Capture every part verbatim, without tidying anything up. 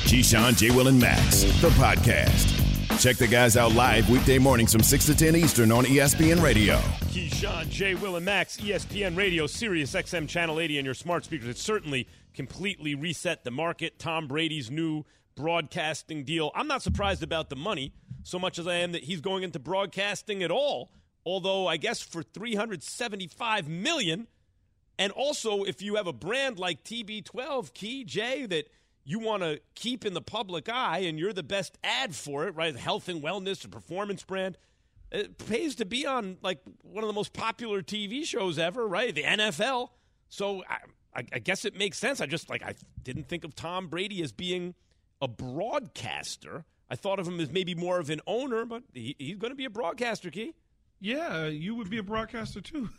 Keyshawn, J. Will, and Max, the podcast. Check the guys out live weekday mornings from six to ten Eastern on E S P N Radio. Keyshawn, J. Will, and Max, E S P N Radio, Sirius X M Channel eighty, and your smart speakers. It certainly completely reset the market. Tom Brady's new broadcasting deal. I'm not surprised about the money so much as I am that he's going into broadcasting at all, although I guess for three hundred seventy-five million dollars. And also, if you have a brand like T B twelve, Key, Jay, that you want to keep in the public eye and you're the best ad for it, right? Health and wellness, a performance brand. It pays to be on, like, one of the most popular T V shows ever, right? The N F L. So I, I, I guess it makes sense. I just, like, I didn't think of Tom Brady as being a broadcaster. I thought of him as maybe more of an owner, but he, he's going to be a broadcaster, Key. Yeah, you would be a broadcaster too.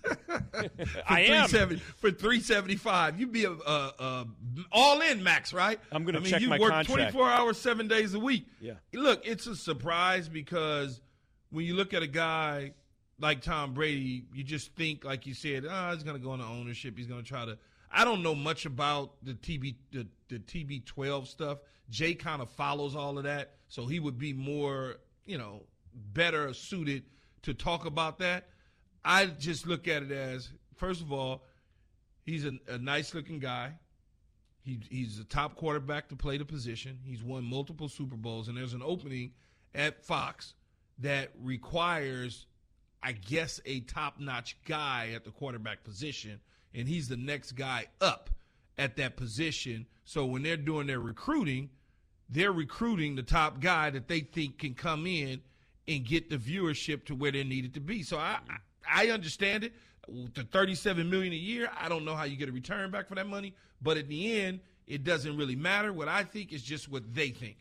I am for three seventy-five. You'd be a, a, a all in, Max, right? I'm going to I mean, check you my work contract. twenty-four hours, seven days a week. Yeah. Look, it's a surprise because when you look at a guy like Tom Brady, you just think, like you said, oh, he's going to go into ownership. He's going to try to. I don't know much about the T B the, the T B twelve stuff. Jay kind of follows all of that, so he would be more, you know, better suited to talk about that. I just look at it as, first of all, he's a, a nice-looking guy. He, he's a top quarterback to play the position. He's won multiple Super Bowls, and there's an opening at Fox that requires, I guess, a top-notch guy at the quarterback position, and he's the next guy up at that position. So when they're doing their recruiting, they're recruiting the top guy that they think can come in and get the viewership to where they need it to be. So I, I I understand it. The thirty-seven million dollars a year, I don't know how you get a return back for that money, but at the end, it doesn't really matter. What I think is just what they think.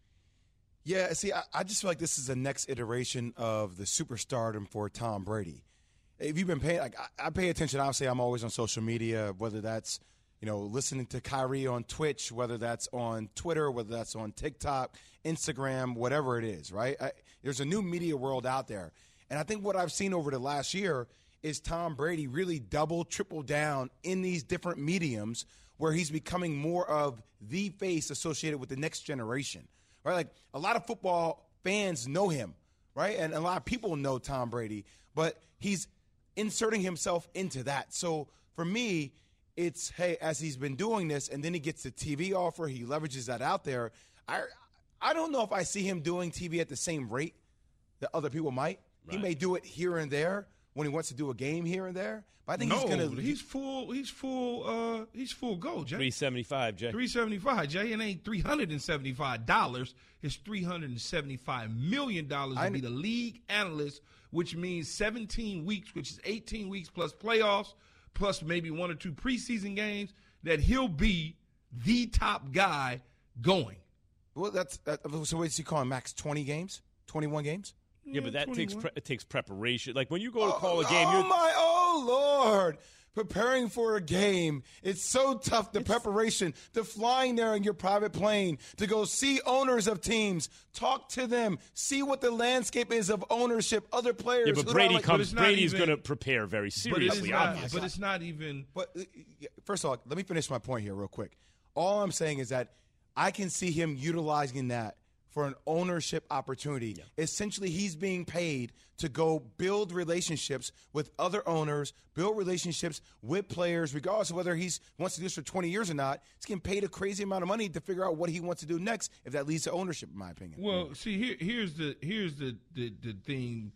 Yeah, see, I, I just feel like this is the next iteration of the superstardom for Tom Brady. If you've been paying, like I, I pay attention. Obviously, I'm always on social media, whether that's you know listening to Kyrie on Twitch, whether that's on Twitter, whether that's on TikTok, Instagram, whatever it is, right? I, there's a new media world out there. And I think what I've seen over the last year is Tom Brady really double, triple down in these different mediums where he's becoming more of the face associated with the next generation, right? Like a lot of football fans know him, right? And a lot of people know Tom Brady, but he's inserting himself into that. So for me, it's, hey, as he's been doing this and then he gets the T V offer, he leverages that out there. I I don't know if I see him doing T V at the same rate that other people might. Right. He may do it here and there when he wants to do a game here and there. But I think no, he's going to. He's full. He's full. Uh, he's full go, Jay. Three seventy five, Jay. Three seventy five, Jay. It ain't three hundred and seventy five dollars. It's three hundred and seventy five million dollars to be the league analyst, which means seventeen weeks, which is eighteen weeks plus playoffs, plus maybe one or two preseason games. That he'll be the top guy going. Well, that's that, so. What's he calling Max? Twenty games, twenty-one games. Yeah, but that twenty-one takes pre- it takes preparation. Like when you go to call oh, a game, oh you're my, oh Lord, preparing for a game. It's so tough. The it's, preparation, the flying there in your private plane to go see owners of teams, talk to them, see what the landscape is of ownership, other players. Yeah, but Brady like, comes. But Brady's even, going to prepare very seriously. But, obviously. not, but it's not even. But first of all, let me finish my point here real quick. All I'm saying is that I can see him utilizing that for an ownership opportunity. Yeah. Essentially, he's being paid to go build relationships with other owners, build relationships with players, regardless of whether he wants to do this for twenty years or not. He's getting paid a crazy amount of money to figure out what he wants to do next, if that leads to ownership, in my opinion. Well, mm-hmm. see, here, here's the here's the, the, the thing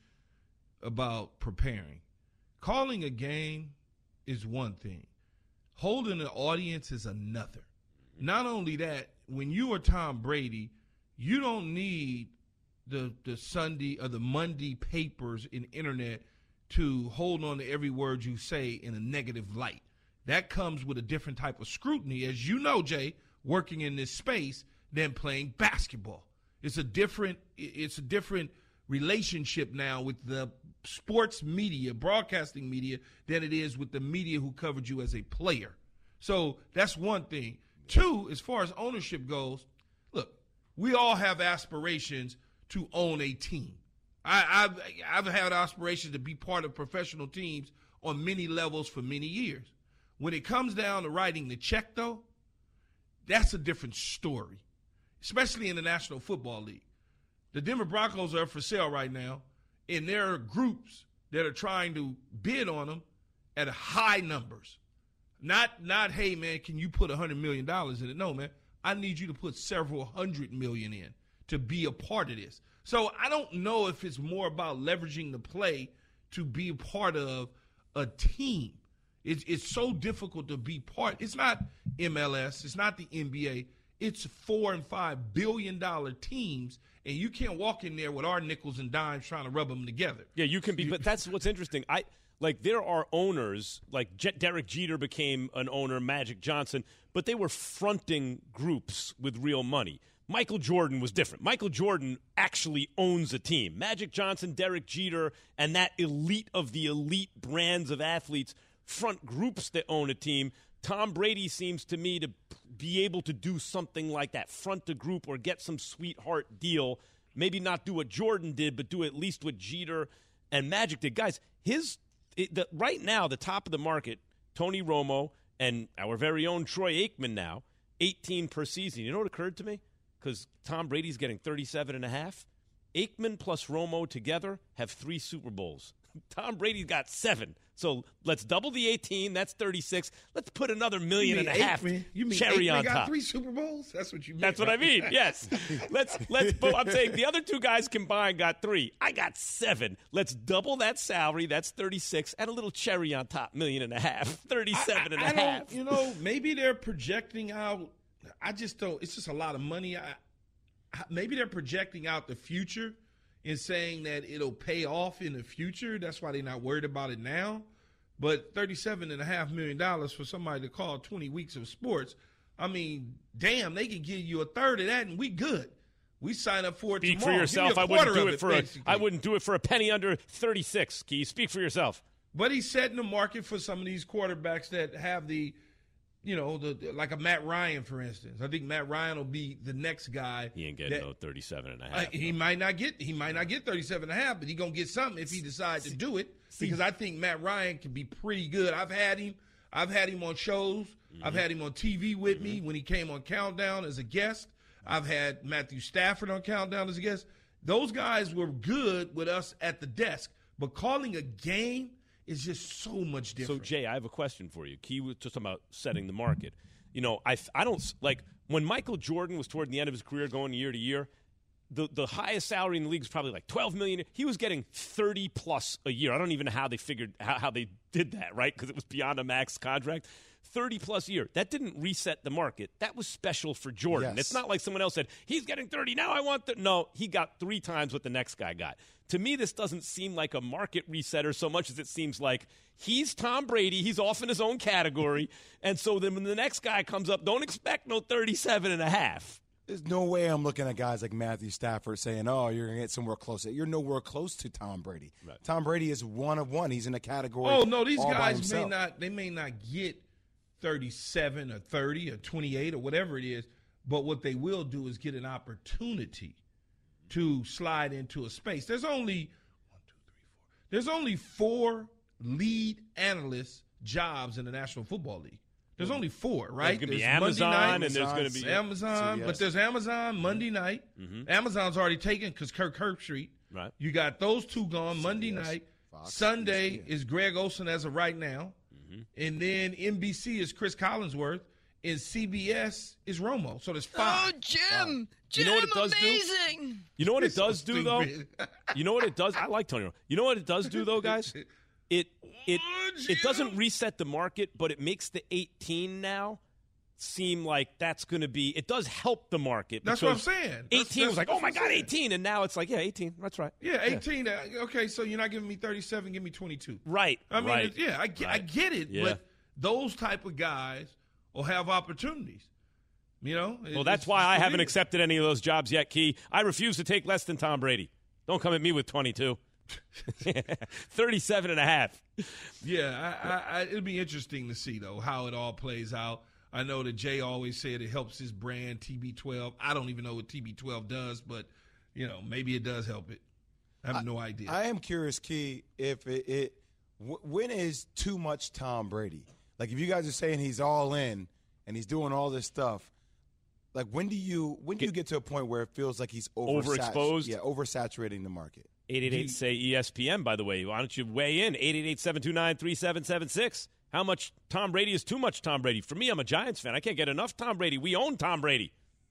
about preparing. Calling a game is one thing. Holding an audience is another. Not only that, when you are Tom Brady, you don't need the the Sunday or the Monday papers and internet to hold on to every word you say in a negative light. That comes with a different type of scrutiny, as you know, Jay, working in this space, than playing basketball. It's a different it's a different relationship now with the sports media, broadcasting media, than it is with the media who covered you as a player. So that's one thing. Two, as far as ownership goes, look, we all have aspirations to own a team. I, I've, I've had aspirations to be part of professional teams on many levels for many years. When it comes down to writing the check, though, that's a different story. especially in the National Football League. The Denver Broncos are for sale right now, and there are groups that are trying to bid on them at high numbers. Not, not hey, man, can you put one hundred million dollars in it? No, man. I need you to put several hundred million in to be a part of this. So I don't know if it's more about leveraging the play to be a part of a team. It's, it's so difficult to be part. It's not M L S. It's not the N B A. It's four and five billion dollar teams, and you can't walk in there with our nickels and dimes trying to rub them together. Yeah, you can be, but that's what's interesting. I like there are owners like Jet, Derek Jeter became an owner, Magic Johnson, but they were fronting groups with real money. Michael Jordan was different. Michael Jordan actually owns a team. Magic Johnson, Derek Jeter, and that elite of the elite brands of athletes front groups that own a team. Tom Brady seems to me to be able to do something like that, front a group or get some sweetheart deal. Maybe not do what Jordan did, but do at least what Jeter and Magic did. Guys, his it, the, right now, the top of the market, Tony Romo and our very own Troy Aikman now, eighteen per season. You know what occurred to me? Because Tom Brady's getting thirty-seven and a half. Aikman plus Romo together have three Super Bowls. Tom Brady's got seven. So let's double the eighteen. That's thirty-six. Let's put another million and a half Aikman, you mean cherry Aikman on got top. Three Super Bowls? That's what you mean. That's what I mean. Yes. Let's let's. But I'm saying the other two guys combined got three. I got seven. Let's double that salary. That's thirty-six, and a little cherry on top, million and a half, thirty-seven I, I, and a I half. Don't, you know, maybe they're projecting out. I just don't. It's just a lot of money. I, maybe they're projecting out the future and saying that it'll pay off in the future. That's why they're not worried about it now. But thirty-seven and a half million dollars for somebody to call twenty weeks of sports, I mean, damn, they can give you a third of that and we good. We sign up for it Speak tomorrow. for yourself. I wouldn't do it for a, I wouldn't do it for a penny under thirty-six, Key. Speak for yourself. But he's setting the market for some of these quarterbacks that have the, you know, the, the like a Matt Ryan, for instance. I think Matt Ryan will be the next guy. He ain't getting that, no thirty-seven and a half. Uh, he no. might not get he might not get thirty-seven and a half, but he gonna get something if he decides to do it. Because I think Matt Ryan can be pretty good. I've had him. I've had him on shows. Mm-hmm. I've had him on T V with mm-hmm. me when he came on Countdown as a guest. I've had Matthew Stafford on Countdown as a guest. Those guys were good with us at the desk. But calling a game is just so much different. So, Jay, I have a question for you. Key was just about setting the market. You know, I, I don't – like when Michael Jordan was toward the end of his career going year to year, the, the highest salary in the league is probably like twelve million dollars. He was getting thirty plus a year. I don't even know how they figured how, how they did that, right? Because it was beyond a max contract. thirty plus a year. That didn't reset the market. That was special for Jordan. Yes. It's not like someone else said, he's getting thirty, now I want the No, he got three times what the next guy got. To me, this doesn't seem like a market resetter so much as it seems like he's Tom Brady, he's off in his own category, and so then when the next guy comes up, don't expect no thirty-seven and a half. There's no way I'm looking at guys like Matthew Stafford saying, oh, you're going to get somewhere close. You're nowhere close to Tom Brady. Right. Tom Brady is one of one. He's in a category. Oh, no, these all by guys himself. may not, they may not get thirty-seven or thirty or twenty-eight or whatever it is, but what they will do is get an opportunity to slide into a space. There's only one, two, three, four. There's only four lead analyst jobs in the National Football League. There's only four, right? There's going to be There's Amazon, Monday night, and there's going to be Amazon, C B S. but there's Amazon Monday night. Mm-hmm. Amazon's already taken because Kirk Herbstreit. Right. You got those two gone Monday C B S, night. Fox, Sunday E S P N. is Greg Olsen as of right now. Mm-hmm. And then N B C is Chris Collinsworth. And C B S is Romo. So there's five. Oh, Jim. Jim, You know what it does do? amazing. You know what it So does do, though? stupid. You know what it does? I like Tony Romo. You know what it does do, though, guys? It it Oh, it doesn't Jim. reset the market, but it makes the eighteen now seem like that's going to be – it does help the market. That's what I'm because saying. That's- eighteen was that's- like, oh, that's my what I'm God, saying. eighteen. And now it's like, yeah, eighteen. That's right. Yeah, eighteen. uh, Okay, so you're not giving me thirty-seven, give me twenty-two. Right. I mean, right. it- yeah, I get, I right. get it. Yeah. But those type of guys will have opportunities. You know? Well, that's It's- why it's I the haven't deal. accepted any of those jobs yet, Key. I refuse to take less than Tom Brady. Don't come at me with twenty-two. thirty-seven and a half. Yeah, I, I, I, it'll be interesting to see, though, how it all plays out. I know that Jay always said it helps his brand, T B twelve. I don't even know what T B twelve does, but, you know, maybe it does help it. I have I, no idea. I am curious, Key, if it, it w- when is too much Tom Brady? Like, if you guys are saying he's all in and he's doing all this stuff, Like when do you when do you get to a point where it feels like he's oversat- overexposed? Yeah, oversaturating the market. eight eight eight say E S P N, by the way. Why don't you weigh in? eight eight eight, seven two nine, three seven seven six. How much Tom Brady is too much Tom Brady? For me, I'm a Giants fan. I can't get enough Tom Brady. We own Tom Brady.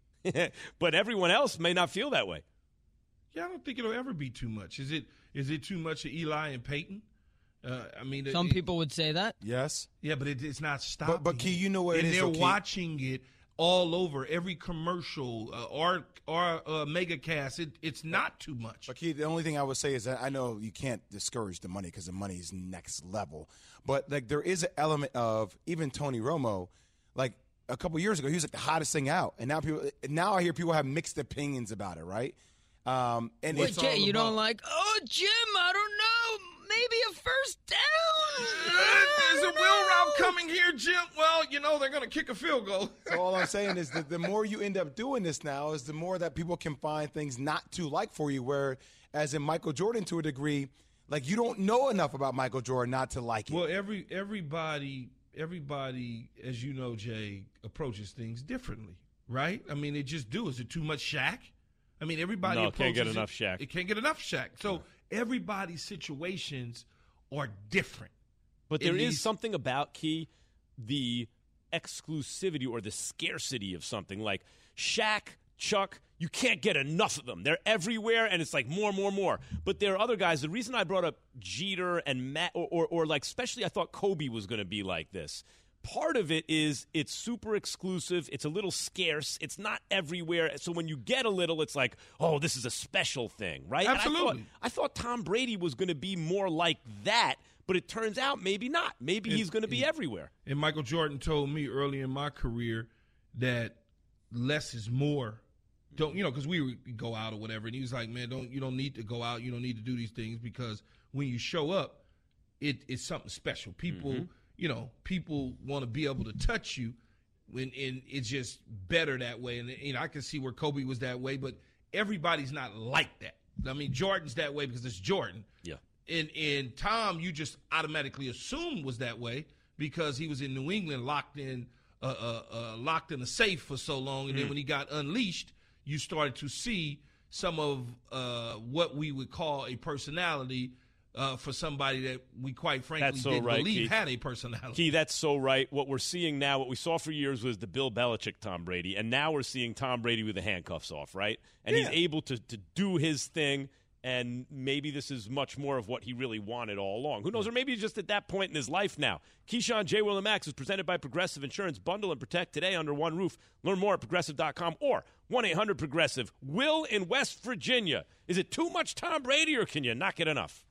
But everyone else may not feel that way. Yeah, I don't think it'll ever be too much. Is it Is it too much of Eli and Peyton? Uh, I mean, Some it, people would say that. Yes. Yeah, but it, it's not stopping. But, but Key, you know what and it is. they're so, Key, watching it all over, every commercial, uh, or or uh, megacast. It, it's not too much. But Key, the only thing I would say is that I know you can't discourage the money because the money is next level. But like there is an element of even Tony Romo, like a couple years ago, he was like the hottest thing out, and now people now I hear people have mixed opinions about it, right? Um, and Wait, it's Jay, all you about- don't like? Oh, Jim, I don't know. Maybe a first down. There's a wheel route coming here, Jim. Well, you know, they're going to kick a field goal. So all I'm saying is that the more you end up doing this now is the more that people can find things not to like for you, where as in Michael Jordan to a degree, like you don't know enough about Michael Jordan not to like it. Well, every everybody, everybody, as you know, Jay, approaches things differently, right? I mean, they just do. Is it too much Shaq? I mean, everybody No, approaches can't get it- enough Shaq. It can't get enough Shaq. So everybody's situations are different. But there in is these- something about, Key, the exclusivity or the scarcity of something. Like Shaq, Chuck, you can't get enough of them. They're everywhere, and it's like more, more, more. But there are other guys. The reason I brought up Jeter and Matt, or, or, or like especially I thought Kobe was going to be like this. Part of it is it's super exclusive. It's a little scarce. It's not everywhere. So when you get a little, it's like, oh, this is a special thing, right? And Absolutely. I thought, I thought Tom Brady was going to be more like that, but it turns out maybe not. Maybe And- he's going to be everywhere. And Michael Jordan told me early in my career that less is more. Don't you know? Because we would go out or whatever, and he was like, "Man, don't you don't need to go out. You don't need to do these things because when you show up, it, it's something special. People, Mm-hmm. you know, people want to be able to touch you, when and it's just better that way. And you know, I can see where Kobe was that way, but everybody's not like that. I mean, Jordan's that way because it's Jordan. Yeah. And and Tom, you just automatically assumed was that way because he was in New England, locked in, uh, uh, uh, locked in a safe for so long, and then when he got unleashed, you started to see some of uh, what we would call a personality uh, for somebody that we quite frankly That's so didn't right, believe Keith. had a personality. Key, that's so right. What we're seeing now, what we saw for years was the Bill Belichick Tom Brady, and now we're seeing Tom Brady with the handcuffs off, right? And Yeah. he's able to, to do his thing, and maybe this is much more of what he really wanted all along. Who knows? Or maybe he's just at that point in his life now. Keyshawn, J. Will, and Max is presented by Progressive Insurance. Bundle and protect today under one roof. Learn more at progressive dot com or one eight hundred progressive. Will in West Virginia. Is it too much Tom Brady, or can you not get enough?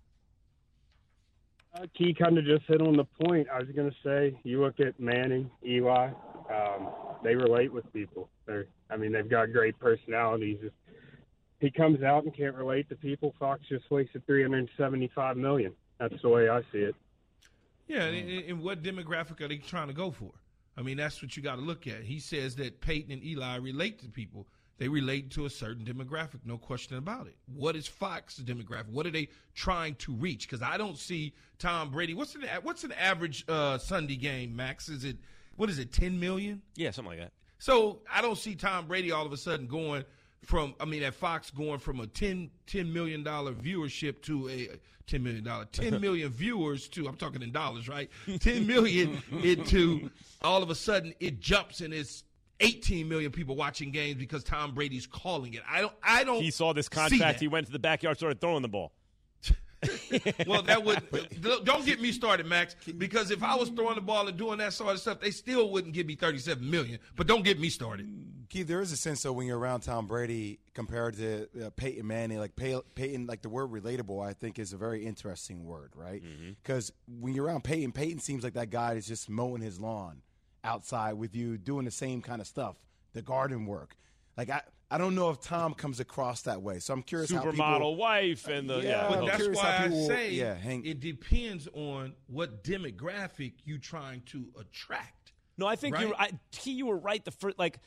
Uh, Key kind of just hit on the point. I was going to say, you look at Manning, Eli, um, they relate with people. They're, I mean, they've got great personalities. Just, he comes out and can't relate to people. Fox just wasted three hundred seventy-five million dollars. That's the way I see it. Yeah, and, and, and what demographic are they trying to go for? I mean, that's what you got to look at. He says that Peyton and Eli relate to people. They relate to a certain demographic, no question about it. What is Fox's demographic? What are they trying to reach? Because I don't see Tom Brady. What's an what's an average uh, Sunday game, Max? Is it what is it, ten million? Yeah, something like that. So I don't see Tom Brady all of a sudden going from, I mean, at Fox going from a ten, ten million dollars viewership to a ten million dollars, ten million viewers to, I'm talking in dollars, right? ten million into all of a sudden it jumps and it's eighteen million people watching games because Tom Brady's calling it. I don't, I don't. He saw this see contract. that. He went to the backyard, started throwing the ball. Well, that would don't get me started, Max. Because if I was throwing the ball and doing that sort of stuff, they still wouldn't give me thirty-seven million. But don't get me started. Keith, there is a sense though when you're around Tom Brady compared to uh, Peyton Manning, like Pey- Peyton, like the word relatable, I think is a very interesting word, right? Because mm-hmm. when you're around Peyton, Peyton seems like that guy is just mowing his lawn outside with you, doing the same kind of stuff, the garden work. Like I, I don't know if Tom comes across that way. So I'm curious how people, Supermodel wife and the Yeah, yeah. but But I'm that's curious why how I people- say yeah, hang- it depends on what demographic you trying to attract. No, I think Right? you're. I, T, you were right. The first, like,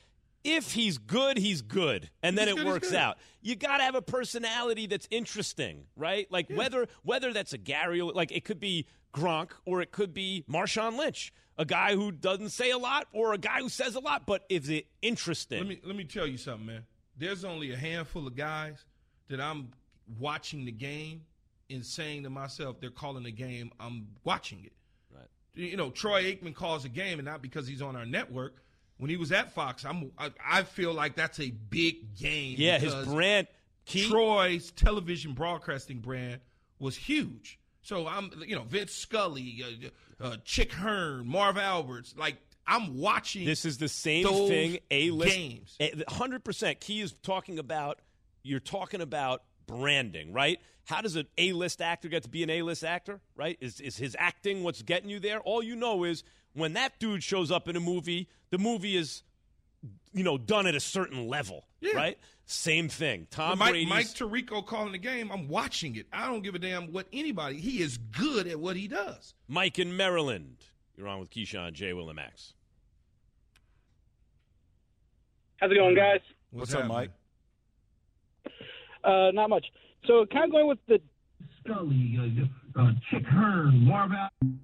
if he's good, he's good, and then He's it good, he's works good. out. You got to have a personality that's interesting, right? Like Yeah. whether whether that's a Gary, like it could be Gronk or it could be Marshawn Lynch, a guy who doesn't say a lot or a guy who says a lot, but is it interesting? Let me let me tell you something, man. There's only a handful of guys that I'm watching the game and saying to myself, they're calling the game, I'm watching it. Right. You know, Troy Aikman calls a game, and not because he's on our network. When he was at Fox, I'm I, I feel like that's a big game. Yeah, his because brand. Key, Troy's television broadcasting brand was huge. So I'm, you know, Vince Scully, uh, uh, Chick Hearn, Marv Alberts. Like, I'm watching. This is the same those thing. A-list games. one hundred percent. Key is talking about. You're talking about branding, right? How does an A-list actor get to be an A-list actor, right? Is is his acting what's getting you there? All you know is when that dude shows up in a movie, the movie is, you know, done at a certain level, Yeah. right? Same thing. Tom Mike, Brady's. Mike Tirico calling the game. I'm watching it. I don't give a damn what anybody. He is good at what he does. Mike in Maryland. You're on with Keyshawn, J. Will, and Max. How's it going, guys? What's up, Mike? Uh, not much. So kind of going with the Scully, uh, uh, Chick Hearn, Marv Al-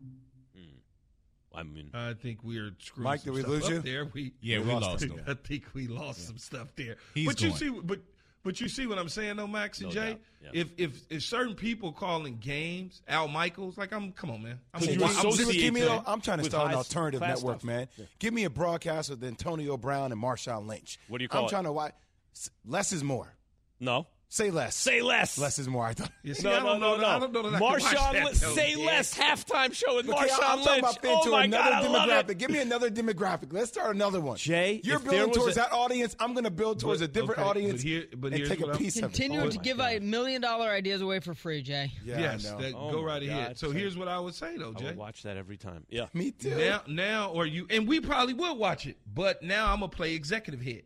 I mean, I think we're screwing Mike, some did we stuff lose up you? there. We Yeah, we lost him. I think we lost some stuff there. He's but going. you see, but but you see what I'm saying, though, Max and No Jay. doubt, yeah. If if if certain people calling games, Al Michaels, like I'm, come on, man. I'm Could a- you I'm- associate Give me- give me them a- I'm trying to with start an high alternative class network, stuff? man. Yeah. Give me a broadcast with Antonio Brown and Marshawn Lynch. What do you call I'm it? trying to watch. Less is more. No. Say less. Say less. Less is more. I thought. You see, No, I no, don't no, know that- no. I don't know that I can watch Marshawn that, Lynch. though, Say yeah. less. Halftime show with Okay, Marshawn I'm Lynch. talking about fit Oh to my another God, I love demographic. it. Give me another demographic. Let's start another one. Jay, you're if there building was towards a- that audience. I'm going to build towards But- a different okay, audience but here- but and here's take a what I'm- piece of it. Continue Oh to my give God. a million dollar ideas away for free, Jay. Yeah, yes, I know. that, Oh go my right ahead. God, So Jay. here's what I would say, though, I Jay. would watch that every time. Yeah. Me too. Now, now, or you, and we probably will watch it, but now I'm gonna play executive head.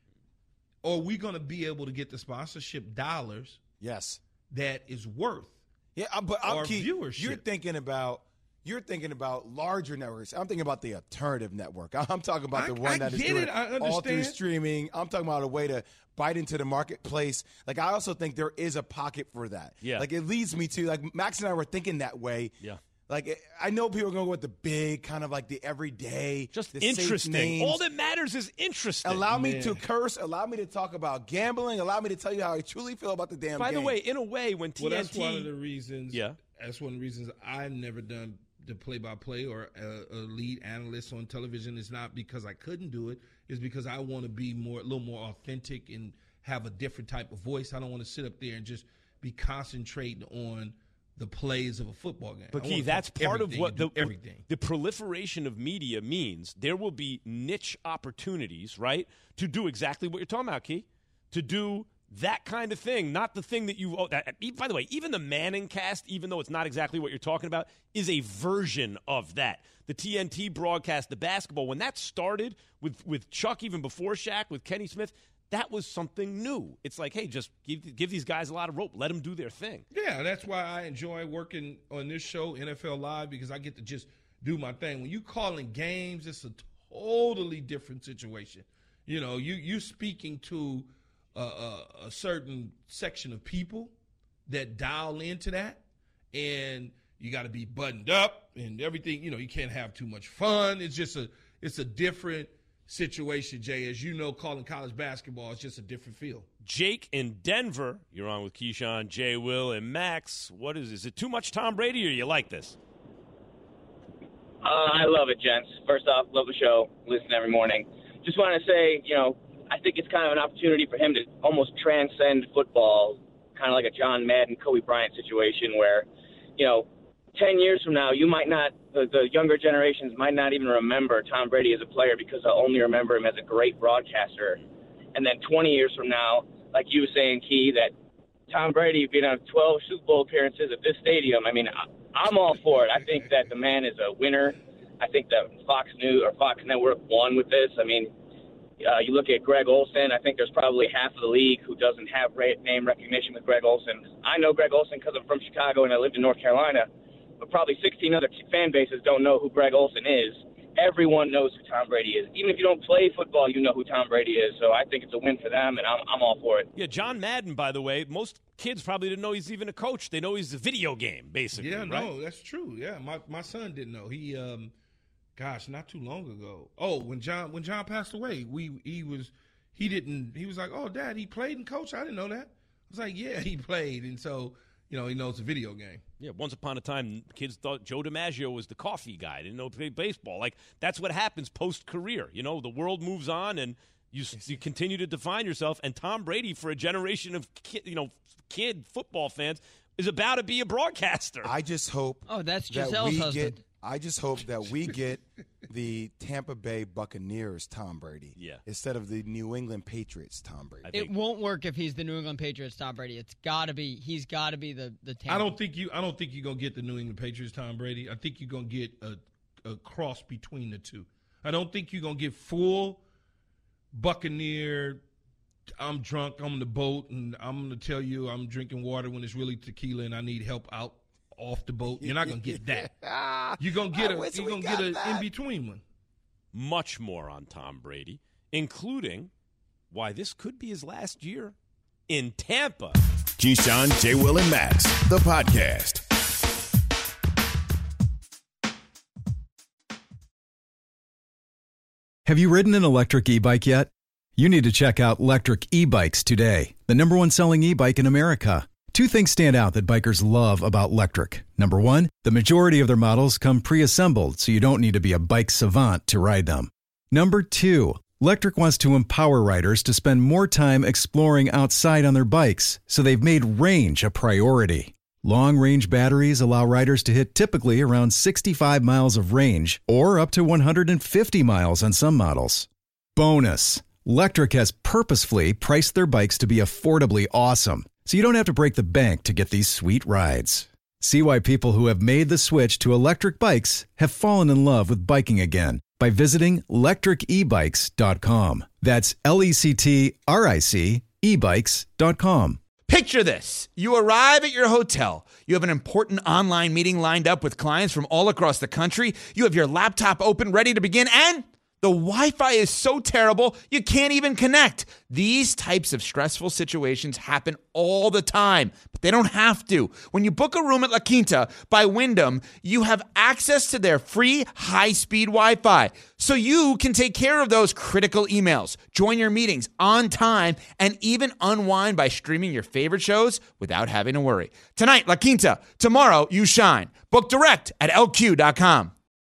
Are we gonna be able to get the sponsorship dollars Yes. that is worth? Yeah, I- but I'm Our keep, viewership. You're thinking about you're thinking about larger networks. I'm thinking about the alternative network. I'm talking about the I- one I that is get doing it. I all through understand. streaming. I'm talking about a way to bite into the marketplace. Like I also think there is a pocket for that. Yeah. Like it leads me to like Max and I were thinking that way. Yeah. Like I know people are going to go with the big kind of like the everyday, Just the safe interesting. names. All that matters is interesting. Allow me Man. to curse. Allow me to talk about gambling. Allow me to tell you how I truly feel about the damn By game. the way, in a way, when T N T. Well, that's one of the reasons. Yeah. that's one of the reasons I've never done the play-by-play or a, a lead analyst on television. It's not because I couldn't do it. It's because I want to be more, a little more authentic and have a different type of voice. I don't want to sit up there and just be concentrating on the plays of a football game. But I Key, wanna that's talk part of everything what and the do everything. the proliferation of media means. There will be niche opportunities, right, to do exactly what you're talking about, Key, to do that kind of thing, not the thing that you. Oh, that, by the way, even the Manning cast, even though it's not exactly what you're talking about, is a version of that. The T N T broadcast, the basketball, when that started with with Chuck, even before Shaq, with Kenny Smith. That was something new. It's like, hey, just give, give these guys a lot of rope. Let them do their thing. Yeah, that's why I enjoy working on this show, N F L Live, because I get to just do my thing. When you calling games, it's a totally different situation. You know, you you speaking to a, a, a certain section of people that dial into that, and you got to be buttoned up and everything. You know, you can't have too much fun. It's just a it's a different situation, Jay. As you know, calling college basketball is just a different feel. Jake in Denver. You're on with Keyshawn, Jay, Will, and Max. What is Is it too much Tom Brady, or you like this? Uh, I love it, gents. First off, love the show. Listen every morning. Just want to say, you know, I think it's kind of an opportunity for him to almost transcend football, kind of like a John Madden, Kobe Bryant situation where, you know, ten years from now, you might not, the, the younger generations might not even remember Tom Brady as a player because they'll only remember him as a great broadcaster. And then twenty years from now, like you were saying, Key, that Tom Brady being on twelve Super Bowl appearances at this stadium, I mean, I, I'm all for it. I think that the man is a winner. I think that Fox News or Fox Network won with this. I mean, uh, you look at Greg Olsen, I think there's probably half of the league who doesn't have name recognition with Greg Olsen. I know Greg Olsen because I'm from Chicago and I lived in North Carolina. But probably sixteen other fan bases don't know who Greg Olsen is. everyone knows who Tom Brady is. Even if you don't play football, you know who Tom Brady is. So I think it's a win for them, and I'm I'm all for it. Yeah, John Madden, by the way, most kids probably didn't know he's even a coach. They know he's a video game, basically. Yeah, right? no, that's true. Yeah, my my son didn't know. He, um, gosh, not too long ago. Oh, when John when John passed away, we he was he didn't he was like, oh, Dad, he played and coached. I didn't know that. I was like, yeah, he played, and so you know he knows a video game. Yeah, once upon a time, kids thought Joe DiMaggio was the coffee guy. Didn't know he played baseball. Like, that's what happens post-career. You know, the world moves on, and you you continue to define yourself. And Tom Brady, for a generation of kid, you know kid football fans, is about to be a broadcaster. I just hope. Oh, that's that Giselle's we husband. Get, I just hope that we get the Tampa Bay Buccaneers Tom Brady, yeah, instead of the New England Patriots Tom Brady. It won't work if he's the New England Patriots Tom Brady. It's got to be. He's got to be the the. Tampa. I don't think you. I don't think you're gonna get the New England Patriots Tom Brady. I think you're gonna get a a cross between the two. I don't think you're gonna get full Buccaneer. I'm drunk. I'm on the boat, and I'm gonna tell you I'm drinking water when it's really tequila, and I need help out off the boat. You're not gonna get that. You're gonna get a. You're gonna get an in between one. Much more on Tom Brady, including why this could be his last year in Tampa. Keyshawn, J. Will, and Max, the podcast. Have you ridden an electric e-bike yet? You need to check out Lectric E-Bikes today, the number one selling e-bike in America. Two things stand out that bikers love about Lectric. Number one, the majority of their models come pre-assembled, so you don't need to be a bike savant to ride them. Number two, Lectric wants to empower riders to spend more time exploring outside on their bikes, so they've made range a priority. Long-range batteries allow riders to hit typically around sixty-five miles of range, or up to one hundred fifty miles on some models. Bonus, Lectric has purposefully priced their bikes to be affordably awesome, so you don't have to break the bank to get these sweet rides. See why people who have made the switch to electric bikes have fallen in love with biking again by visiting lectric e bikes dot com. That's L E C T R I C e bikes dot com. Picture this. You arrive at your hotel. You have an important online meeting lined up with clients from all across the country. You have your laptop open, ready to begin, and the Wi-Fi is so terrible, you can't even connect. These types of stressful situations happen all the time, but they don't have to. When you book a room at La Quinta by Wyndham, you have access to their free high-speed Wi-Fi, so you can take care of those critical emails, join your meetings on time, and even unwind by streaming your favorite shows without having to worry. Tonight, La Quinta. Tomorrow, you shine. Book direct at L Q dot com.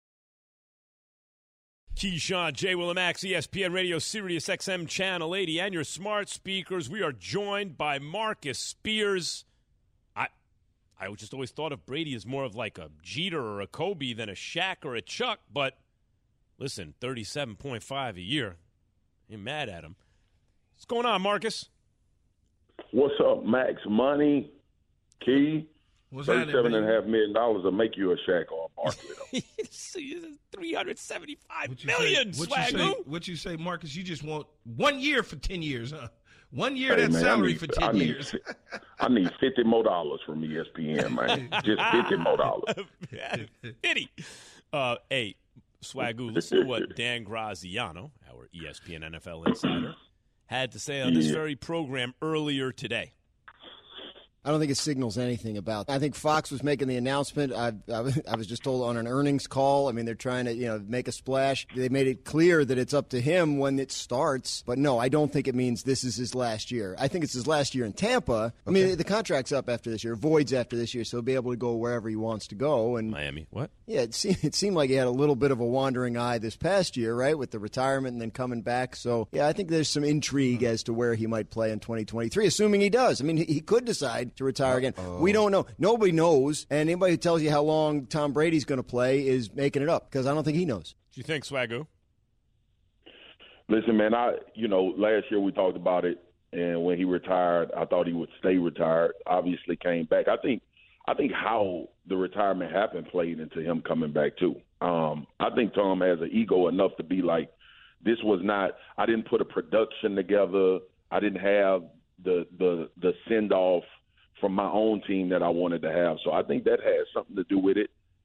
Keyshawn, J. Will, and Max, E S P N Radio, Sirius X M Channel eighty, and your smart speakers. We are joined by Marcus Spears. I I just always thought of Brady as more of like a Jeter or a Kobe than a Shaq or a Chuck, but listen, thirty-seven point five a year. Ain't mad at him. What's going on, Marcus? What's up, Max? Money, Key, What's thirty-seven and a half million dollars will make you a Shaq or a Barkley. three hundred seventy-five What you million, say, what you say, Swagoo. what you say, Marcus? You just want one year for ten years, huh? One year Hey, that man, salary I need, for ten I need, years. I need fifty more dollars from E S P N, man. Just fifty more dollars. Fifty. Uh, hey, Swagoo, listen to what Dan Graziano, our E S P N N F L insider, had to say on this Yeah. very program earlier today. I don't think it signals anything about that. I think Fox was making the announcement. I, I, I was just told on an earnings call. I mean, they're trying to, you know, make a splash. They made it clear that it's up to him when it starts. But no, I don't think it means this is his last year. I think it's his last year in Tampa. I mean, the contract's up after this year, voids after this year, so he'll be able to go wherever he wants to go. And Miami, what? Yeah, it seemed, it seemed like he had a little bit of a wandering eye this past year, right, with the retirement and then coming back. So, yeah, I think there's some intrigue as to where he might play in twenty twenty-three, assuming he does. I mean, he, he could decide to retire again. We don't know. Nobody knows. And anybody who tells you how long Tom Brady's going to play is making it up, because I don't think he knows. Do you think, Swagoo? Listen, man, I you know, last year we talked about it, and when he retired, I thought he would stay retired. Obviously came back. I think I think how the retirement happened played into him coming back too. Um, I think Tom has an ego enough to be like, this was not – I didn't put a production together. I didn't have the the the send-off from my own team that I wanted to have. So I think that has something to do with it.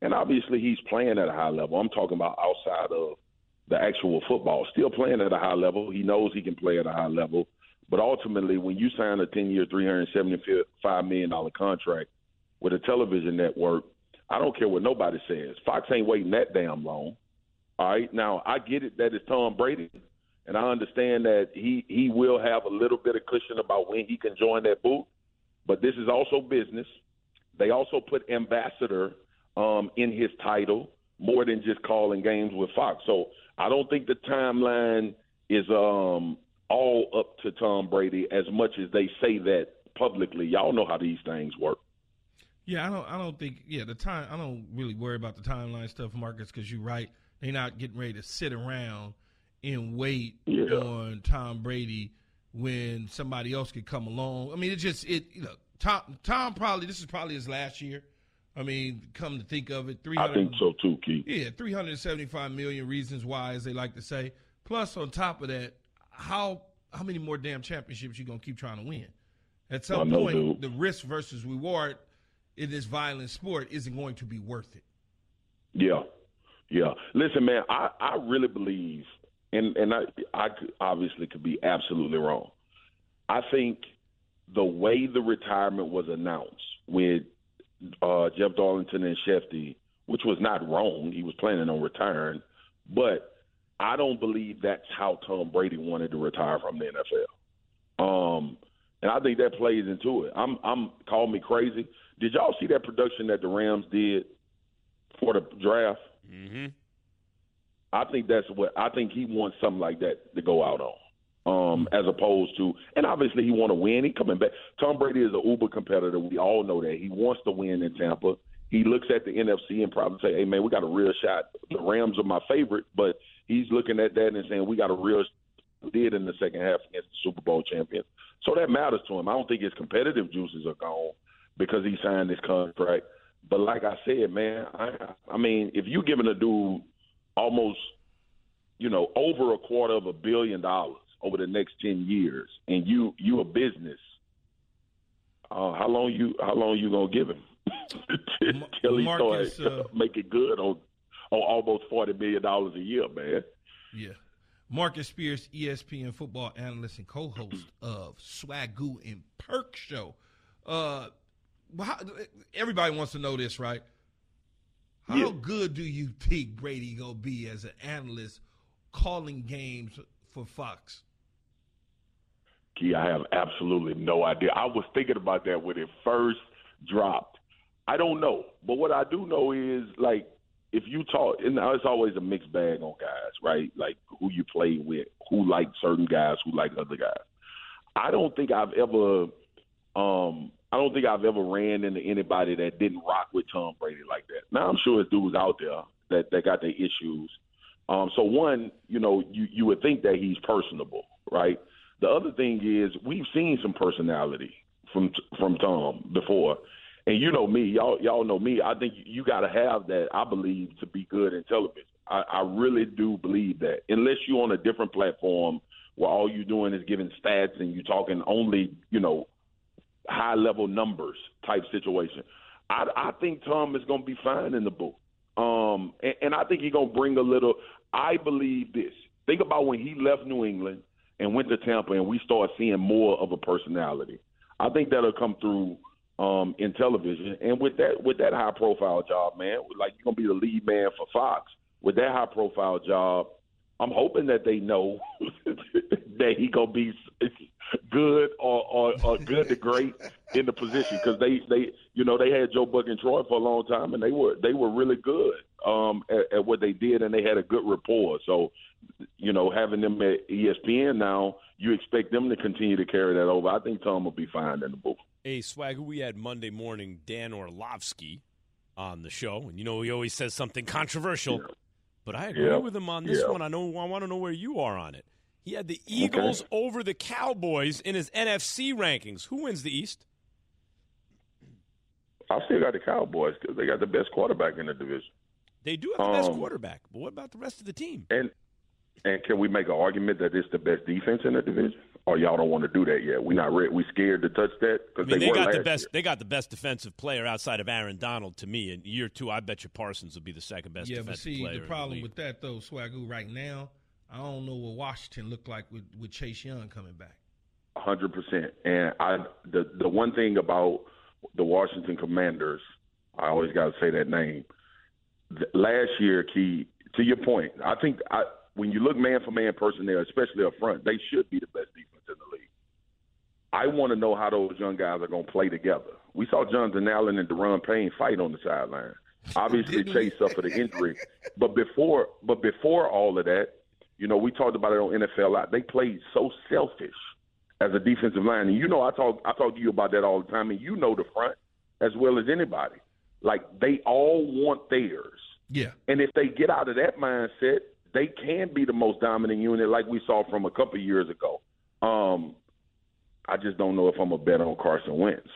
And obviously he's playing at a high level. I'm talking about outside of the actual football. Still playing at a high level. He knows he can play at a high level. But ultimately, when you sign a ten-year, three hundred seventy-five million dollars contract with a television network, I don't care what nobody says. Fox ain't waiting that damn long. All right? Now, I get it that it's Tom Brady, and I understand that he, he will have a little bit of cushion about when he can join that booth. But this is also business. They also put ambassador um, in his title more than just calling games with Fox. So I don't think the timeline is um, all up to Tom Brady as much as they say that publicly. Y'all know how these things work. Yeah, I don't. I don't think. Yeah, the time. I don't really worry about the timeline stuff, Marcus, because you're right. They're not getting ready to sit around and wait yeah. on Tom Brady when somebody else could come along. I mean, it just it. You know, Tom. Tom probably this is probably his last year. I mean, come to think of it, three hundred. I think so too, Keith. Yeah, three hundred seventy-five million reasons why, as they like to say. Plus, on top of that, how how many more damn championships you gonna keep trying to win? At some know, point, dude. the risk versus reward in this violent sport isn't going to be worth it. Yeah, yeah. Listen, man, I, I really believe, and and I I could, obviously could be absolutely wrong. I think the way the retirement was announced with uh, Jeff Darlington and Shefty, which was not wrong, he was planning on retiring, but I don't believe that's how Tom Brady wanted to retire from the N F L. Um, and I think that plays into it. I'm I'm call me crazy. Did y'all see that production that the Rams did for the draft? Mm-hmm. I think that's what I think he wants something like that to go out on, um, as opposed to, and obviously he want to win. He coming back. Tom Brady is an uber competitor. We all know that. He wants to win in Tampa. He looks at the N F C and probably say, "Hey man, we got a real shot." The Rams are my favorite, but he's looking at that and saying, "We got a real." Did in the second half against the Super Bowl champions, so that matters to him. I don't think his competitive juices are gone because he signed this contract. But like I said, man, I, I mean, if you're giving a dude almost, you know, over a quarter of a billion dollars over the next ten years, and you you a business, uh, how long you how long you gonna give him till he Marcus, start uh, make it good on on almost forty million dollars a year, man? Yeah. Marcus Spears, E S P N football analyst and co-host of Swagoo and Perk Show. Uh, how, everybody wants to know this, right? How yeah. good do you think Brady gonna be as an analyst calling games for Fox? Key, I have absolutely no idea. I was thinking about that when it first dropped. I don't know, but what I do know is, like, if you talk, and it's always a mixed bag on guys, right? Like who you play with, who like certain guys, who like other guys. I don't think I've ever, um, I don't think I've ever ran into anybody that didn't rock with Tom Brady like that. Now I'm sure there's dudes out there that, that got their issues. Um, so one, you know, you, you would think that he's personable, right? The other thing is we've seen some personality from from Tom before. And you know me, y'all y'all know me. I think you got to have that, I believe, to be good in television. I, I really do believe that. Unless you're on a different platform where all you're doing is giving stats and you're talking only, you know, high-level numbers type situation. I, I think Tom is going to be fine in the booth. Um, and, and I think he's going to bring a little – I believe this. Think about when he left New England and went to Tampa and we start seeing more of a personality. I think that'll come through – Um, in television, and with that with that high profile job, man, like you're gonna be the lead man for Fox. With that high profile job, I'm hoping that they know that he gonna be good or, or, or good to great in the position, because they, they you know they had Joe Buck and Troy for a long time, and they were they were really good um, at, at what they did, and they had a good rapport. So, you know, having them at E S P N now, you expect them to continue to carry that over. I think Tom will be fine in the booth. Hey, Swagger, we had Monday morning Dan Orlovsky on the show, and you know he always says something controversial, yeah. but I agree yeah. with him on this yeah. one. I know I want to know where you are on it. He had the Eagles okay. over the Cowboys in his N F C rankings. Who wins the East? I still got the Cowboys because they got the best quarterback in the division. They do have the best um, quarterback, but what about the rest of the team? And and can we make an argument that it's the best defense in the division? or y'all don't want to do that yet? We not ready. We scared to touch that I because mean, they, they were got last the best. year. They got the best defensive player outside of Aaron Donald to me. In year two, I bet you Parsons will be the second best Yeah, defensive but see, player. the problem in the with that, though, Swagoo, right now, I don't know what Washington looked like with, with Chase Young coming back. one hundred percent. And I, the the one thing about the Washington Commanders, I always got to say that name. The, last year, Key, to your point, I think I, when you look man for man personnel, especially up front, they should be the best defense in the league. I want to know how those young guys are going to play together. We saw Jonathan Allen and Deron Payne fight on the sideline. Obviously, Chase suffered an injury, but before but before all of that, you know, we talked about it on N F L Live. They played so selfish as a defensive line, and you know, I talk I talk to you about that all the time, and you know the front as well as anybody. Like, they all want theirs. Yeah. And if they get out of that mindset, they can be the most dominant unit like we saw from a couple years ago. Um, I just don't know if I'm a bet on Carson Wentz.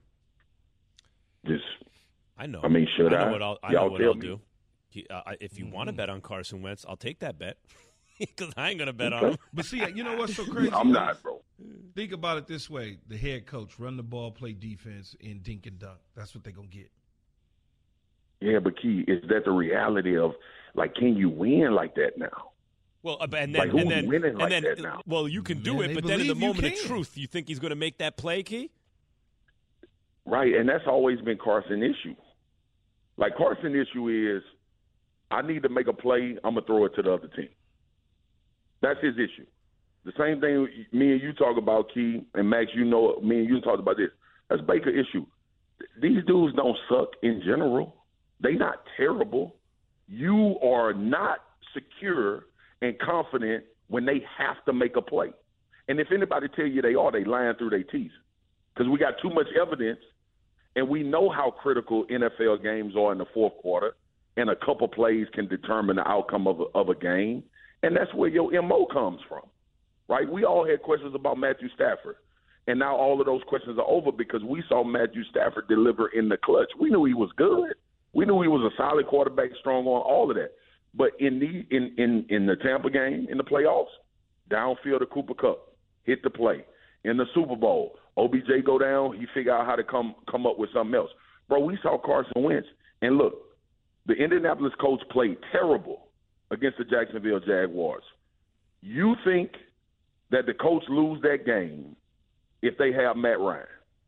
Just, I know. I mean, should I? Know I? What I'll, I Y'all know what tell I'll me. do. He, uh, if you mm-hmm. want to bet on Carson Wentz, I'll take that bet because I ain't gonna bet okay. on him. But see, you know what's so crazy? I'm not, bro. Think about it this way: the head coach run the ball, play defense, and dink and dunk. That's what they're gonna get. Yeah, but Key, is that the reality of, like, can you win like that now? Well, uh, and then, like, who's and then, winning and like then, that now? Well, you can do Man, it, they but then in the believe you moment of can. truth, you think he's going to make that play, Key? Right, and that's always been Carson's issue. Like, Carson's issue is, I need to make a play, I'm going to throw it to the other team. That's his issue. The same thing me and you talk about, Key, and Max, you know, me and you talked about this. That's Baker's issue. These dudes don't suck in general. They not terrible. You are not secure and confident when they have to make a play. And if anybody tell you they are, they lying through their teeth. Because we got too much evidence, and we know how critical N F L games are in the fourth quarter, and a couple plays can determine the outcome of a, of a game. And that's where your M O comes from, right? We all had questions about Matthew Stafford, and now all of those questions are over because we saw Matthew Stafford deliver in the clutch. We knew he was good. We knew he was a solid quarterback, strong on all of that. But in the in, in, in the Tampa game, in the playoffs, downfield to Cooper Kupp, hit the play. In the Super Bowl, O B J go down, he figure out how to come come up with something else. Bro, we saw Carson Wentz. And look, the Indianapolis Colts played terrible against the Jacksonville Jaguars. You think that the Colts lose that game if they have Matt Ryan?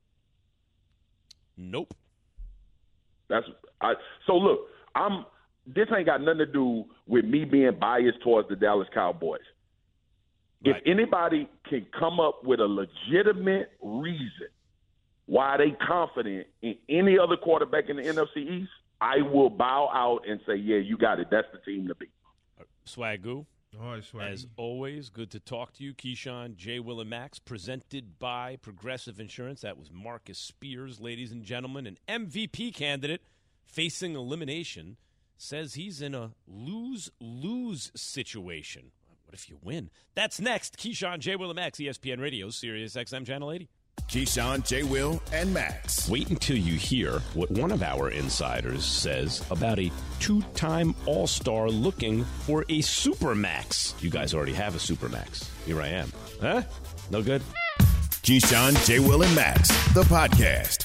Nope. That's I, so. Look, I'm. This ain't got nothing to do with me being biased towards the Dallas Cowboys. Right. If anybody can come up with a legitimate reason why they confident in any other quarterback in the N F C East, I will bow out and say, "Yeah, you got it. That's the team to beat." Swagoo. All right, Swagoo. As always, good to talk to you, Keyshawn, J. Will, and Max, presented by Progressive Insurance. That was Marcus Spears, ladies and gentlemen, an M V P candidate facing elimination, says he's in a lose-lose situation. What if you win? That's next. Keyshawn, J. Will, and Max, E S P N Radio, Sirius X M Channel eighty. Keyshawn, J. Will, and Max. Wait until you hear what one of our insiders says about a two-time All-Star looking for a Supermax. You guys already have a Supermax. Here I am. Huh? No good? Keyshawn, J. Will, and Max, the podcast.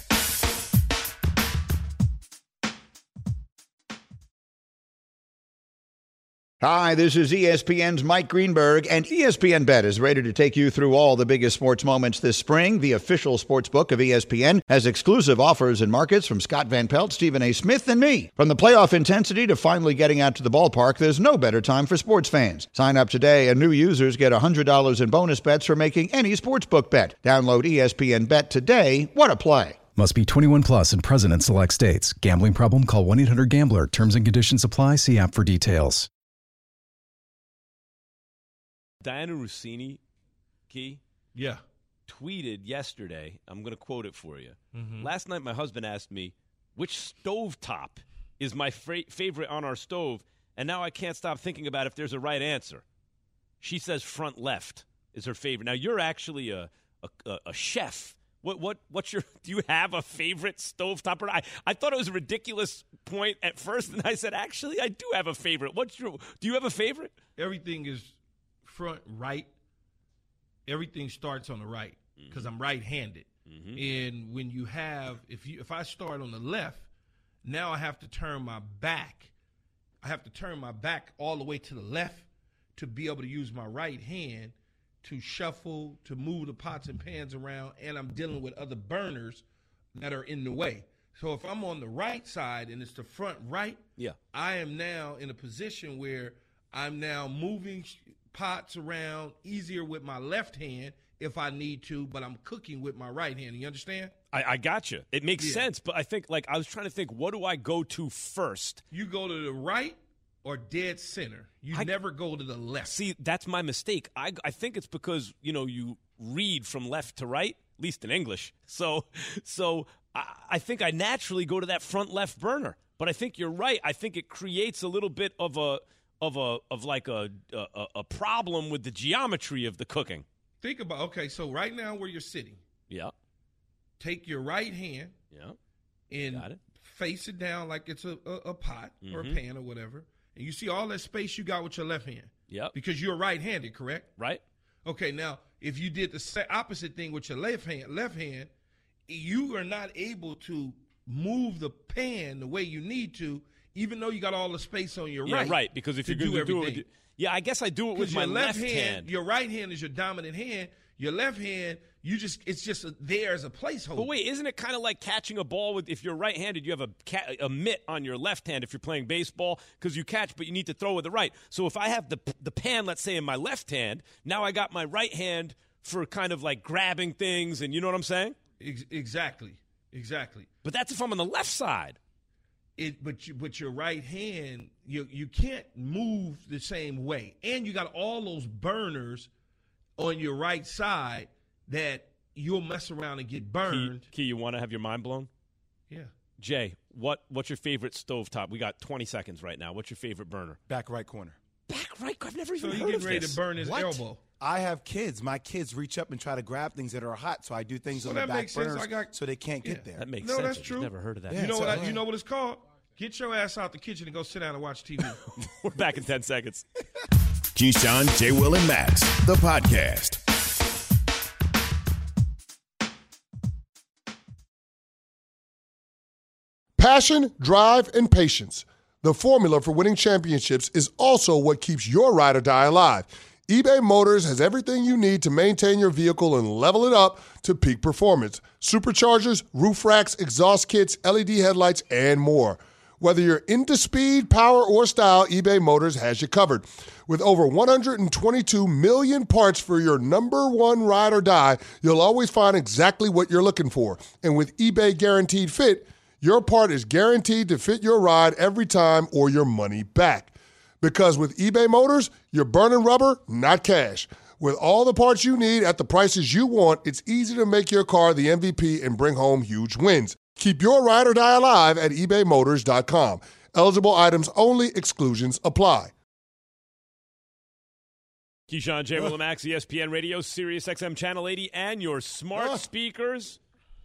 Hi, this is E S P N's Mike Greenberg, and E S P N Bet is ready to take you through all the biggest sports moments this spring. The official sports book of E S P N has exclusive offers and markets from Scott Van Pelt, Stephen A. Smith, and me. From the playoff intensity to finally getting out to the ballpark, there's no better time for sports fans. Sign up today, and new users get one hundred dollars in bonus bets for making any sportsbook bet. Download E S P N Bet today. What a play. Must be twenty-one plus and present in select states. Gambling problem? Call one eight hundred gambler. Terms and conditions apply. See app for details. Diana Rossini, Key, yeah, tweeted yesterday, I'm going to quote it for you. Mm-hmm. Last night my husband asked me, which stovetop is my fra- favorite on our stove, and now I can't stop thinking about if there's a right answer. She says front left is her favorite. Now, you're actually a, a, a chef. What what what's your? Do you have a favorite stovetop? I I thought it was a ridiculous point at first, and I said, actually, I do have a favorite. What's your? Do you have a favorite? Everything is front right, everything starts on the right because mm-hmm. I'm right-handed. Mm-hmm. And when you have, if you if I start on the left, now I have to turn my back. I have to turn my back all the way to the left to be able to use my right hand to shuffle, to move the pots and pans around, and I'm dealing with other burners that are in the way. So if I'm on the right side and it's the front right, yeah, I am now in a position where I'm now moving pots around easier with my left hand if I need to, but I'm cooking with my right hand. You understand? I, I got you. It makes yeah. sense, but I think, like, I was trying to think, what do I go to first? You go to the right or dead center. You I, never go to the left. See, that's my mistake. I, I think it's because, you know, you read from left to right, at least in English. So, so I, I think I naturally go to that front left burner. But I think you're right. I think it creates a little bit of a of a of like a a, a problem with the geometry of the cooking. Think about okay. So right now where you're sitting, yeah. Take your right hand, yeah, and got it. Face it down like it's a, a, a pot mm-hmm. or a pan or whatever, and you see all that space you got with your left hand. Yep. Because you're right-handed, correct? Right. Okay. Now, if you did the opposite thing with your left hand, left hand, you are not able to move the pan the way you need to, even though you got all the space on your yeah, right. Right, because if you're going to do it, with, yeah, I guess I do it with my left, left hand, hand. Your right hand is your dominant hand. Your left hand, you just it's just a, there as a placeholder. But wait, isn't it kind of like catching a ball with if you're right-handed, you have a ca- a mitt on your left hand if you're playing baseball because you catch, but you need to throw with the right. So if I have the the pan, let's say in my left hand, now I got my right hand for kind of like grabbing things, and you know what I'm saying? Ex- exactly. Exactly. But that's if I'm on the left side. It, but you, but your right hand, you you can't move the same way, and you got all those burners on your right side that you'll mess around and get burned. Key, Key you want to have your mind blown? Yeah. Jay, what what's your favorite stovetop? We got twenty seconds right now. What's your favorite burner? Back right corner. Back right? I've never even so heard he of getting ready this. to burn his what? elbow. I have kids. My kids reach up and try to grab things that are hot, so I do things so on that the back makes sense. burners I got, so they can't yeah. get there. That makes no, sense. that's I've true. never heard of that. Yeah, you know so, what? I, you know what it's called? Get your ass out the kitchen and go sit down and watch T V. We're back in ten seconds. Keyshawn, J. Will, and Max, the podcast. Passion, drive, and patience. The formula for winning championships is also what keeps your ride or die alive. eBay Motors has everything you need to maintain your vehicle and level it up to peak performance. Superchargers, roof racks, exhaust kits, L E D headlights, and more. Whether you're into speed, power, or style, eBay Motors has you covered. With over one hundred twenty-two million parts for your number one ride or die, you'll always find exactly what you're looking for. And with eBay Guaranteed Fit, your part is guaranteed to fit your ride every time or your money back. Because with eBay Motors, you're burning rubber, not cash. With all the parts you need at the prices you want, it's easy to make your car the M V P and bring home huge wins. Keep your ride or die alive at ebay motors dot com. Eligible items only. Exclusions apply. Keyshawn, J. Will, and Max, E S P N Radio, Sirius X M Channel eighty, and your smart uh. speakers.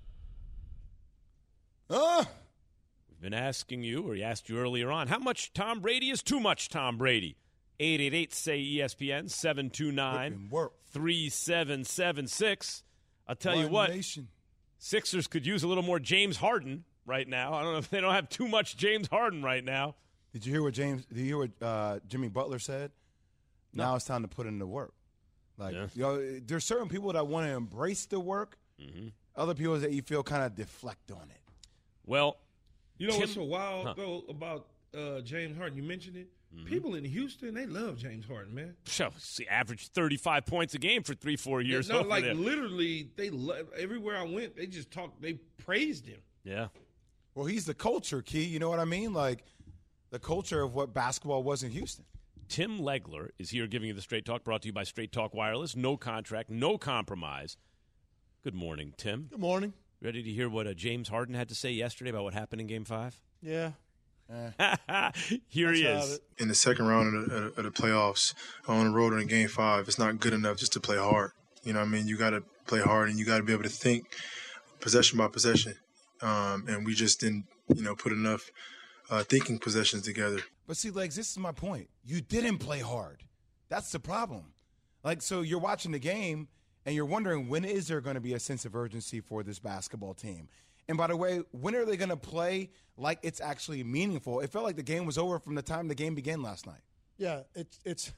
Uh. We've been asking you, or he asked you earlier on, how much Tom Brady is too much Tom Brady? eight eight eight, say E S P N, seven two nine, three seven seven six. I'll tell One you what, nation. Sixers could use a little more James Harden right now. I don't know if they don't have too much James Harden right now. Did you hear what James? Did you hear what uh, Jimmy Butler said? No. Now it's time to put in the work. Like yeah. you know, there's certain people that want to embrace the work. Mm-hmm. Other people that you feel kind of deflect on it. Well, you know Tim, what's so wild huh. though about uh, James Harden? You mentioned it. Mm-hmm. People in Houston, they love James Harden, man. So, see, averaged thirty-five points a game for three, four years. No, like there. literally, they lo- everywhere I went, they just talked. They praised him. Yeah. Well, he's the culture, Key. You know what I mean? Like the culture of what basketball was in Houston. Tim Legler is here giving you the Straight Talk, brought to you by Straight Talk Wireless. No contract, no compromise. Good morning, Tim. Good morning. Ready to hear what uh, James Harden had to say yesterday about what happened in Game Five? Yeah. Uh, Here he is. In the second round of the, of the playoffs, on the road in Game Five, it's not good enough just to play hard. You know what I mean? You got to play hard, and you got to be able to think possession by possession. Um, and we just didn't, you know, put enough uh, thinking possessions together. But see, Legs, this is my point. You didn't play hard. That's the problem. Like, so you're watching the game, And you're wondering, when is there going to be a sense of urgency for this basketball team? And by the way, when are they going to play like it's actually meaningful? It felt like the game was over from the time the game began last night. Yeah, it's it's.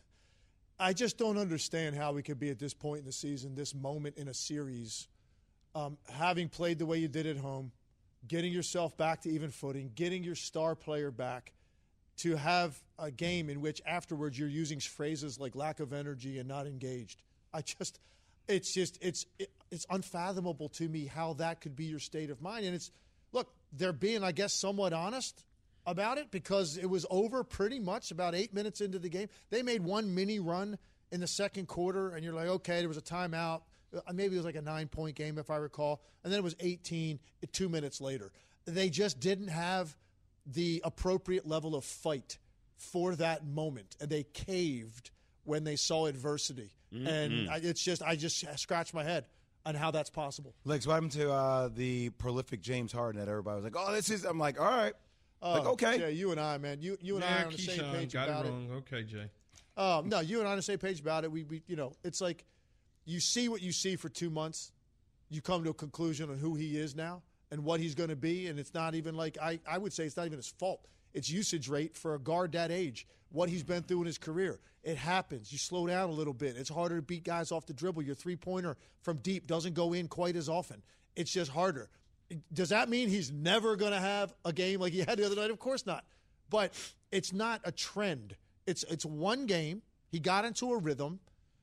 I just don't understand how we could be at this point in the season, this moment in a series, um, having played the way you did at home, getting yourself back to even footing, getting your star player back, to have a game in which afterwards you're using phrases like lack of energy and not engaged. I just, it's just, it's it, it's unfathomable to me how that could be your state of mind. And it's, look, they're being, I guess, somewhat honest about it because it was over pretty much about eight minutes into the game. They made one mini run in the second quarter, and you're like, okay, there was a timeout. Maybe it was like a nine-point game, if I recall. And then it was eighteen two minutes later. They just didn't have the appropriate level of fight for that moment, and they caved when they saw adversity. Mm-hmm. And I, it's just, I just scratched my head on how that's possible. Lex, what happened to uh, the prolific James Harden that everybody was like, oh, this is, I'm like, all right. Uh, like, okay. Jay, you and I, man, you you and yeah, I are on the Keyshawn same page got about it. it. Wrong. Okay, Jay. Um, no, you and I are on the same page about it. We, we, you know, it's like you see what you see for two months. You come to a conclusion on who he is now and what he's going to be, and it's not even like I, I would say it's not even his fault. It's usage rate for a guard that age, what he's been through in his career. It happens. You slow down a little bit. It's harder to beat guys off the dribble. Your three-pointer from deep doesn't go in quite as often. It's just harder. Does that mean he's never going to have a game like he had the other night? Of course not. But it's not a trend. It's it's one game. He got into a rhythm.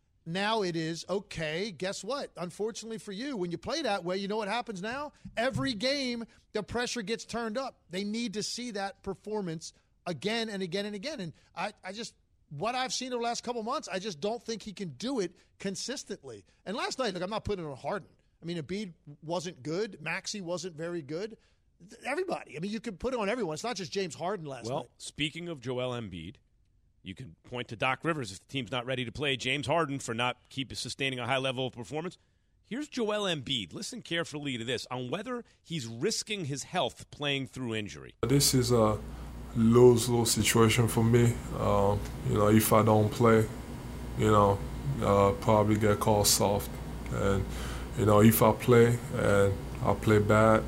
Now it is, okay, guess what? Unfortunately for you, when you play that way, you know what happens now? Every game, the pressure gets turned up. They need to see that performance again and again and again. And I, I just, what I've seen over the last couple months, I just don't think he can do it consistently. And last night, look, I'm not putting it on Harden. I mean, Embiid wasn't good. Maxey wasn't very good. Everybody. I mean, you can put it on everyone. It's not just James Harden last well, night. Well, speaking of Joel Embiid, you can point to Doc Rivers if the team's not ready to play James Harden for not keep sustaining a high level of performance. Here's Joel Embiid. Listen carefully to this on whether he's risking his health playing through injury. This is a lose-lose situation for me. Um, you know, if I don't play, you know, uh, probably get called soft. And, you know, if I play and I play bad,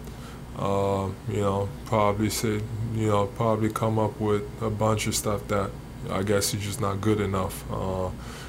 uh, you know, probably say, you know, probably come up with a bunch of stuff that I guess he's just not good enough. Uh,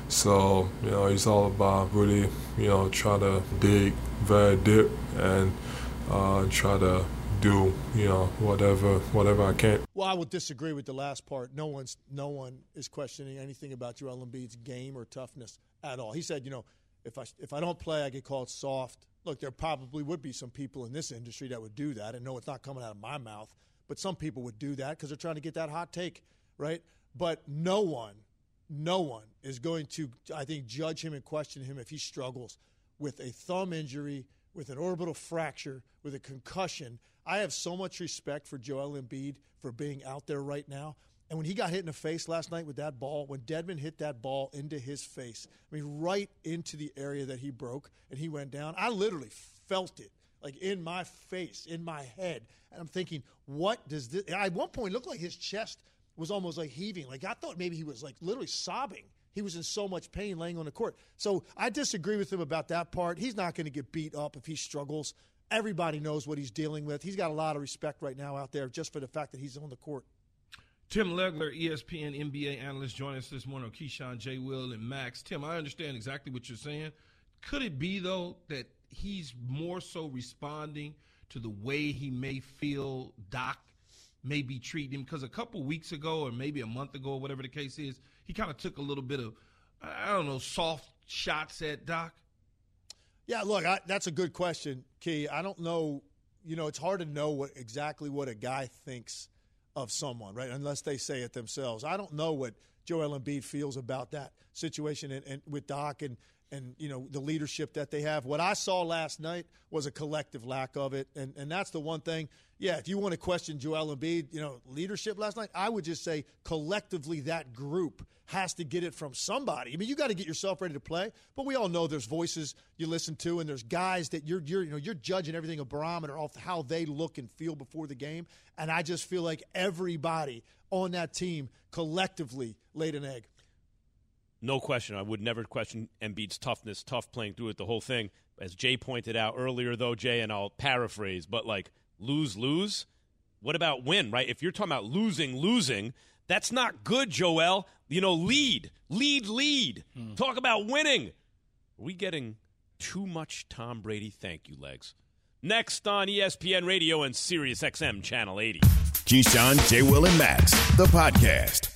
so, you know, it's all about really, you know, try to dig very deep and uh, try to do, you know, whatever whatever I can. Well, I would disagree with the last part. No one's no one is questioning anything about Joel Embiid's game or toughness at all. He said, you know, if I if I don't play, I get called soft. Look, there probably would be some people in this industry that would do that. And no, it's not coming out of my mouth, but some people would do that because they're trying to get that hot take, right? But no one, no one is going to, I think, judge him and question him if he struggles with a thumb injury, with an orbital fracture, with a concussion. I have so much respect for Joel Embiid for being out there right now. And when he got hit in the face last night with that ball, when Dedmon hit that ball into his face, I mean, right into the area that he broke, and he went down, I literally felt it, like in my face, in my head. And I'm thinking, what does this – at one point, it looked like his chest – was almost like heaving. Like I thought maybe he was like literally sobbing. He was in so much pain laying on the court. So I disagree with him about that part. He's not going to get beat up if he struggles. Everybody knows what he's dealing with. He's got a lot of respect right now out there just for the fact that he's on the court. Tim Legler, E S P N N B A analyst, joining us this morning on Keyshawn, J. Will, and Max. Tim, I understand exactly what you're saying. Could it be, though, that he's more so responding to the way he may feel Doc maybe treat him? Because a couple weeks ago or maybe a month ago or whatever the case is, he kind of took a little bit of, I don't know, soft shots at Doc. Yeah, look, I, that's a good question, Key. I don't know. You know, it's hard to know what exactly what a guy thinks of someone, right, unless they say it themselves. I don't know what Joel Embiid feels about that situation and, and with Doc and, and, you know, the leadership that they have. What I saw last night was a collective lack of it, and, and that's the one thing. Yeah, if you want to question Joel Embiid, you know, leadership last night, I would just say collectively that group has to get it from somebody. I mean, you got to get yourself ready to play, but we all know there's voices you listen to, and there's guys that you're, you're, you know, you're judging everything a barometer off how they look and feel before the game, and I just feel like everybody on that team collectively laid an egg. No question. I would never question Embiid's toughness, tough playing through it, the whole thing. As Jay pointed out earlier, though, Jay, and I'll paraphrase, but like lose, lose. What about win, right? If you're talking about losing, losing, that's not good, Joel. You know, lead, lead, lead. Hmm. Talk about winning. Are we getting too much Tom Brady? Thank you, Legs. Next on E S P N Radio and Sirius X M Channel eighty. Keyshawn, J. Will, and Max, the podcast.